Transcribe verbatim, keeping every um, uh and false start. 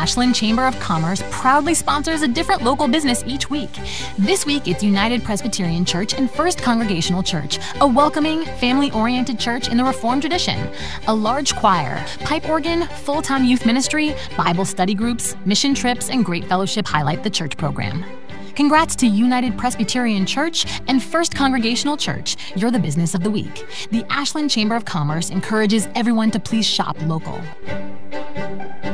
Ashland Chamber of Commerce proudly sponsors a different local business each week. This week, it's United Presbyterian Church and First Congregational Church, a welcoming, family-oriented church in the Reformed tradition. A large choir, pipe organ, full-time youth ministry, Bible study groups, mission trips, and great fellowship highlight the church program. Congrats to United Presbyterian Church and First Congregational Church. You're the business of the week. The Ashland Chamber of Commerce encourages everyone to please shop local.